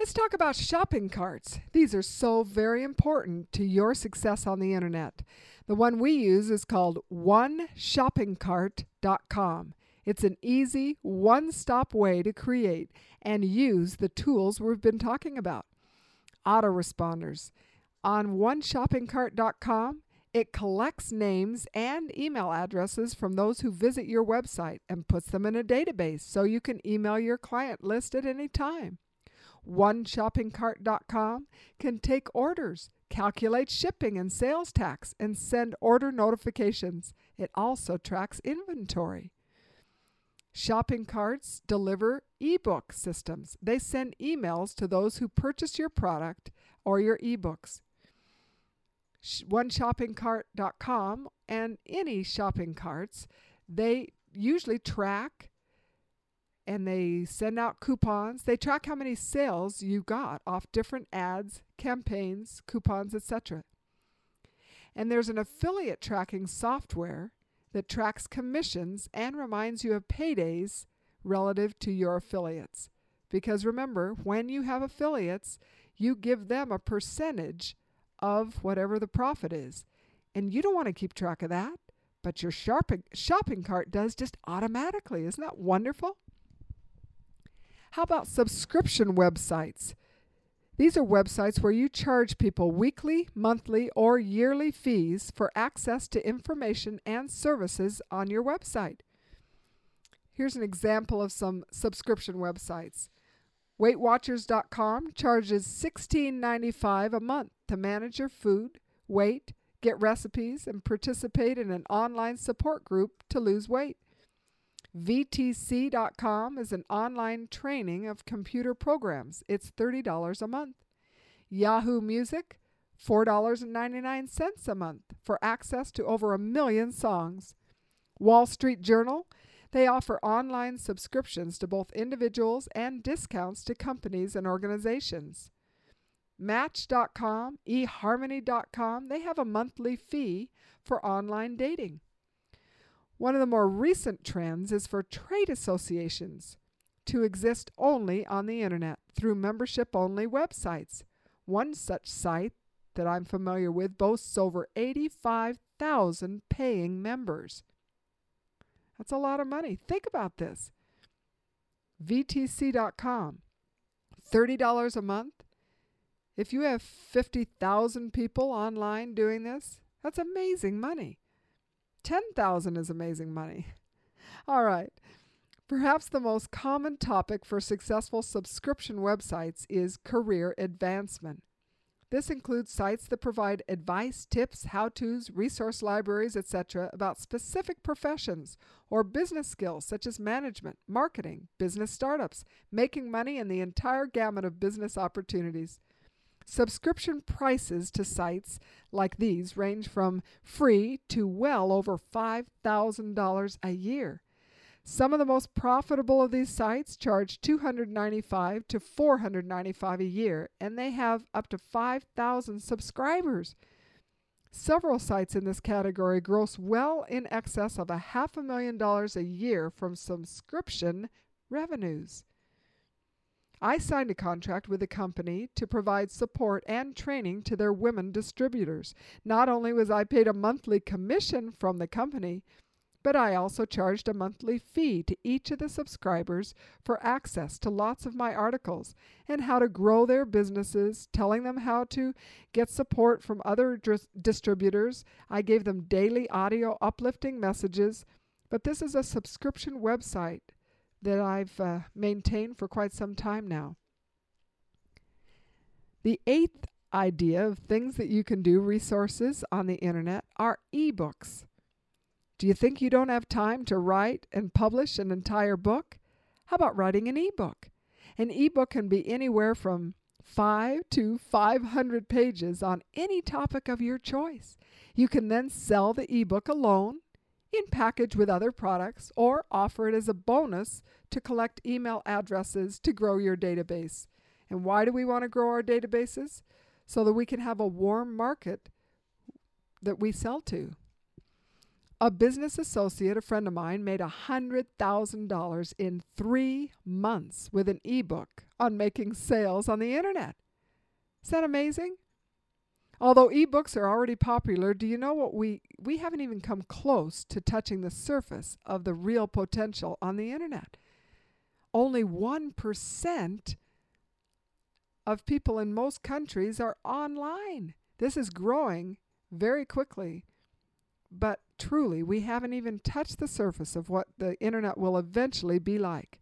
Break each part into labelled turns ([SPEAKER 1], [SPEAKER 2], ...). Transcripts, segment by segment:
[SPEAKER 1] Let's talk about shopping carts. These are so very important to your success on the internet. The one we use is called oneshoppingcart.com. It's an easy, one-stop way to create and use the tools we've been talking about. Autoresponders. On oneshoppingcart.com, it collects names and email addresses from those who visit your website and puts them in a database so you can email your client list at any time. OneShoppingCart.com can take orders, calculate shipping and sales tax, and send order notifications. It also tracks inventory. Shopping carts deliver ebook systems. They send emails to those who purchase your product or your ebooks. OneShoppingCart.com and any shopping carts, they usually track and they send out coupons. They track how many sales you got off different ads, campaigns, coupons, etc. And there's an affiliate tracking software that tracks commissions and reminds you of paydays relative to your affiliates. Because remember, when you have affiliates, you give them a percentage of whatever the profit is. And you don't want to keep track of that, but your shopping cart does just automatically. Isn't that wonderful? How about subscription websites? These are websites where you charge people weekly, monthly, or yearly fees for access to information and services on your website. Here's an example of some subscription websites. WeightWatchers.com charges $16.95 a month to manage your food, weight, get recipes, and participate in an online support group to lose weight. VTC.com is an online training of computer programs. It's $30 a month. Yahoo Music, $4.99 a month for access to over 1 million songs. Wall Street Journal, they offer online subscriptions to both individuals and discounts to companies and organizations. Match.com, eHarmony.com, they have a monthly fee for online dating. One of the more recent trends is for trade associations to exist only on the internet through membership-only websites. One such site that I'm familiar with boasts over 85,000 paying members. That's a lot of money. Think about this. VTC.com, $30 a month. If you have 50,000 people online doing this, that's amazing money. 10,000 is amazing money. All right. Perhaps the most common topic for successful subscription websites is career advancement. This includes sites that provide advice, tips, how-tos, resource libraries, etc. about specific professions or business skills such as management, marketing, business startups, making money, and the entire gamut of business opportunities. Subscription prices to sites like these range from free to well over $5,000 a year. Some of the most profitable of these sites charge $295 to $495 a year, and they have up to 5,000 subscribers. Several sites in this category gross well in excess of $500,000 a year from subscription revenues. I signed a contract with a company to provide support and training to their women distributors. Not only was I paid a monthly commission from the company, but I also charged a monthly fee to each of the subscribers for access to lots of my articles and how to grow their businesses, telling them how to get support from other distributors. I gave them daily audio uplifting messages, but this is a subscription website that I've maintained for quite some time now. The eighth idea of things that you can do, resources on the internet, are ebooks. Do you think you don't have time to write and publish an entire book? How about writing an ebook? An ebook can be anywhere from 5 to 500 pages on any topic of your choice. You can then sell the ebook alone, in package with other products, or offer it as a bonus to collect email addresses to grow your database. And why do we want to grow our databases? So that we can have a warm market that we sell to. A business associate, a friend of mine, made $100,000 in 3 months with an ebook on making sales on the internet. Is that amazing? Although ebooks are already popular, do you know what we haven't even come close to touching the surface of the real potential on the internet. Only 1% of people in most countries are online. This is growing very quickly, but truly we haven't even touched the surface of what the internet will eventually be like.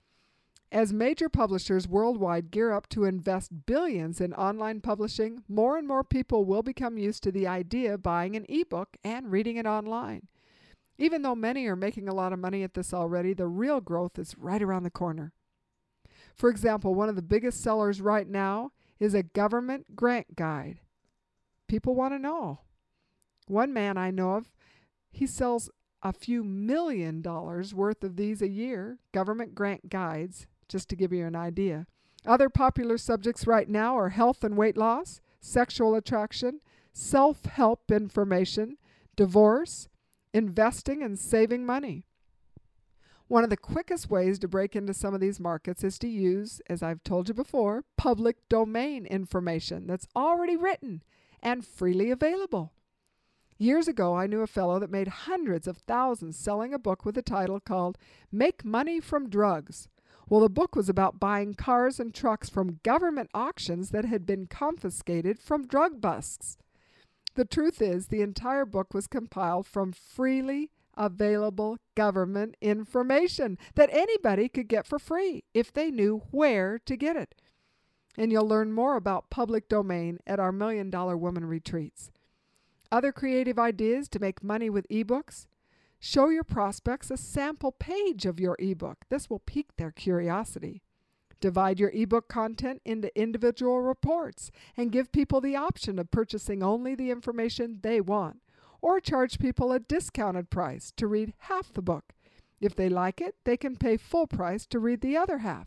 [SPEAKER 1] As major publishers worldwide gear up to invest billions in online publishing, more and more people will become used to the idea of buying an ebook and reading it online. Even though many are making a lot of money at this already, the real growth is right around the corner. For example, one of the biggest sellers right now is a government grant guide. People want to know. One man I know of, he sells a few $1 million worth of these a year, government grant guides, just to give you an idea. Other popular subjects right now are health and weight loss, sexual attraction, self-help information, divorce, investing, and saving money. One of the quickest ways to break into some of these markets is to use, as I've told you before, public domain information that's already written and freely available. Years ago, I knew a fellow that made hundreds of thousands selling a book with a title called Make Money from Drugs. Well, the book was about buying cars and trucks from government auctions that had been confiscated from drug busts. The truth is, the entire book was compiled from freely available government information that anybody could get for free if they knew where to get it. And you'll learn more about public domain at our $1 Million Woman retreats. Other creative ideas to make money with ebooks: show your prospects a sample page of your ebook. This will pique their curiosity. Divide your ebook content into individual reports and give people the option of purchasing only the information they want, or charge people a discounted price to read half the book. If they like it, they can pay full price to read the other half.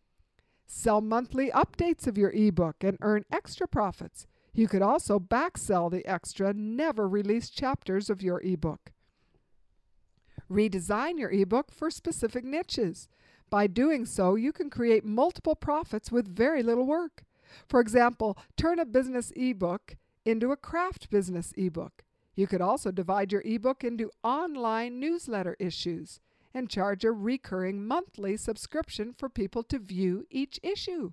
[SPEAKER 1] Sell monthly updates of your ebook and earn extra profits. You could also backsell the extra, never released chapters of your ebook. Redesign your ebook for specific niches. By doing so, you can create multiple profits with very little work. For example, turn a business ebook into a craft business ebook. You could also divide your ebook into online newsletter issues and charge a recurring monthly subscription for people to view each issue.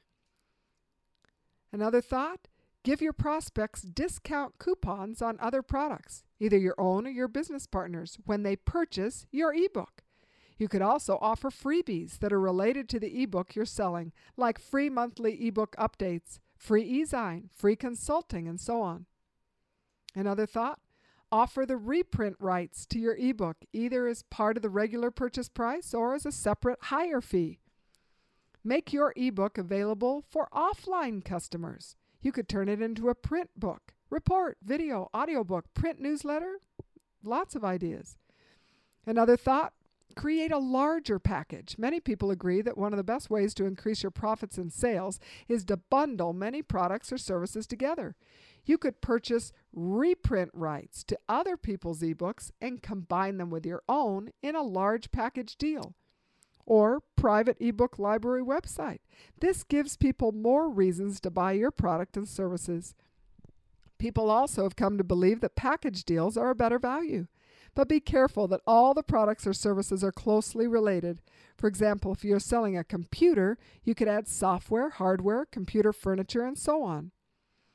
[SPEAKER 1] Another thought: give your prospects discount coupons on other products, either your own or your business partners, when they purchase your ebook. You could also offer freebies that are related to the ebook you're selling, like free monthly ebook updates, free e-sign, free consulting, and so on. Another thought: offer the reprint rights to your ebook, either as part of the regular purchase price or as a separate higher fee. Make your ebook available for offline customers. You could turn it into a print book, report, video, audiobook, print newsletter. Lots of ideas. Another thought: create a larger package. Many people agree that one of the best ways to increase your profits and sales is to bundle many products or services together. You could purchase reprint rights to other people's ebooks and combine them with your own in a large package deal. Or private ebook library website. This gives people more reasons to buy your product and services. People also have come to believe that package deals are a better value. But be careful that all the products or services are closely related. For example, if you're selling a computer, you could add software, hardware, computer furniture, and so on.